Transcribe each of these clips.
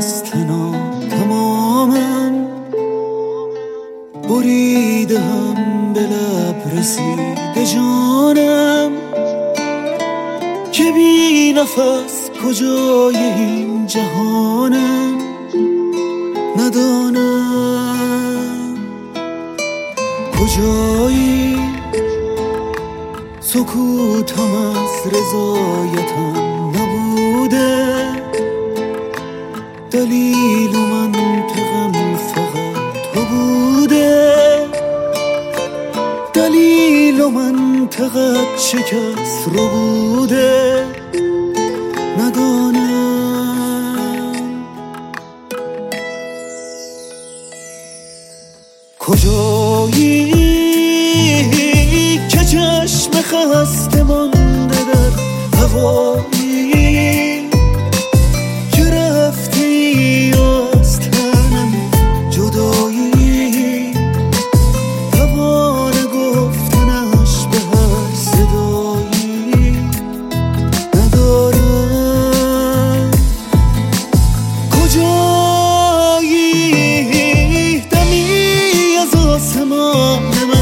خسته تمامم، بریدم به لب رسیده جانم، که بی نفس کجای این جهانم. ندانم کجایی، سکوتم از رضایتم نبوده، دلیل و منطقم فقط تو بوده، دلیل و منطقت شکست رو بوده. ندانم کجایی که چشم خسته مانده در هوایی، که رفتی از تنم جدایی، توان گفتنش به هر صدایی ندارم. کجایی دمی از آسمان من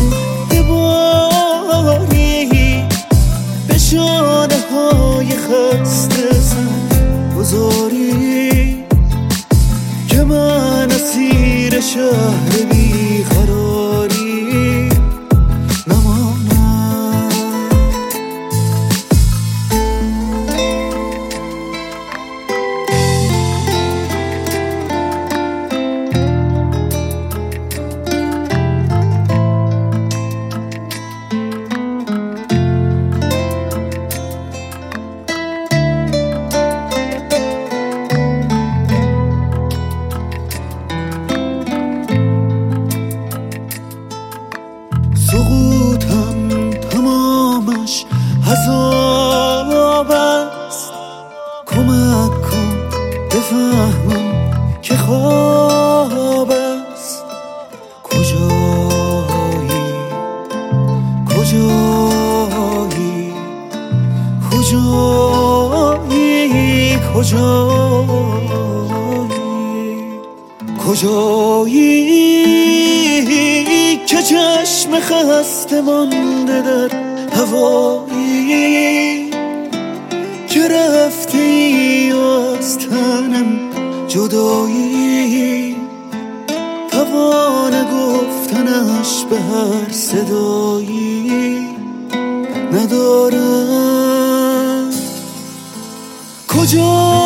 بباری، به شانه های خسته سر گذاری، که من اسیر شهر بیقراری نمانم. سقوطم تمامش عذاب است، کمک کن بفهمم که خواب است. کجایی کجایی کجایی کجایی که چشم خسته مانده در هوایی، که رفتی از تنم جدایی، توان گفتنش به هر صدایی ندارم. کجا